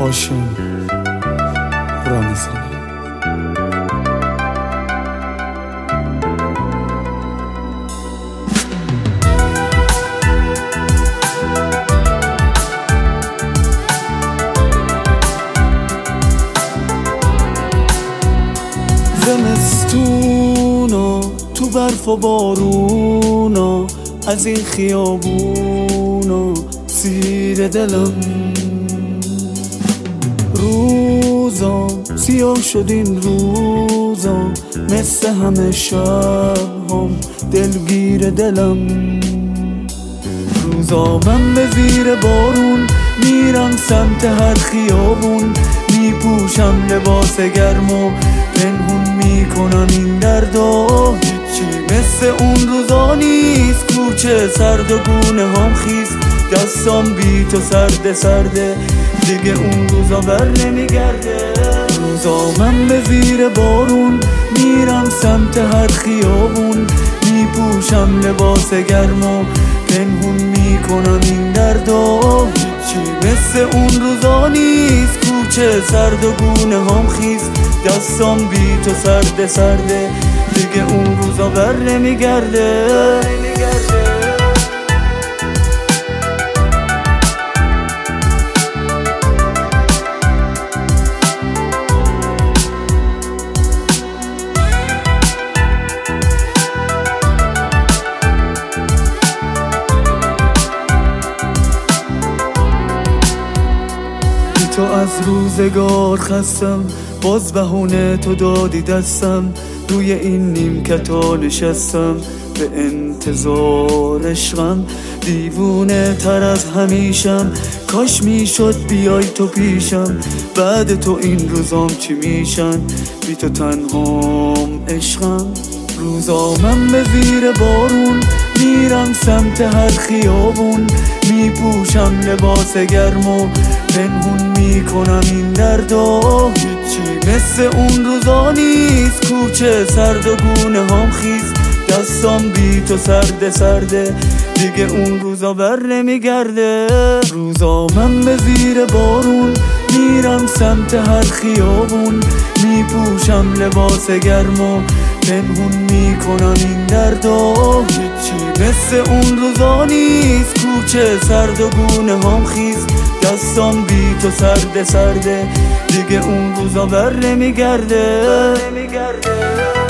هاشم رمضانی. زمستونا تو برف و بارونا، از این خیابونا سیر دلم. روزا سیاه شد این روزا، مثل همه شب هم دلگیر دلم. روزا من به زیر بارون میرم سمت هر خیابون، میپوشم لباس گرم و پنهون میکنم این دردا. هیچی مثل اون روزا نیست، کوچه سرد و گونه هم خیس، دستام بی تو سرده سرده، دیگه اون روزا بر نمیگرده. روزا من به زیر بارون میرم سمت هر خیابون، میپوشم لباس گرم و پنهون میکنم این دردا. هیچی مثل اون روزا نیست، کوچه سرد و گونه هم خیس، دستام بی تو سرده سرده، دیگه اون روزا بر نمیگرده. تو از روزگار خستم، باز بهونه تو دادی دستم، روی این نیمکتا نشستم به انتظار عشقم. دیوونه تر از همیشم، کاش میشد بیای تو پیشم، بعد تو این روزام چی میشن، بی تو تنهام عشقم. روزا من به زیر بارون میرم سمت هر خیابون، میپوشم لباس گرم و پنهون میکنم این دردا. هیچی مثل اون روزا نیست، کوچه سرد و گونه هم خیس، دستام بی تو سرده سرده، دیگه اون روزا بر نمیگرده. روزا من به زیر بارون میرم سمت هر خیابون، میپوشم لباس گرم و پنهون میکنم این دردا. هیچی مثل اون روزا نیست، کوچه سرد و گونه هم خیس، دستام بی تو سرده سرده، دیگه اون روزا بر نمیگرده.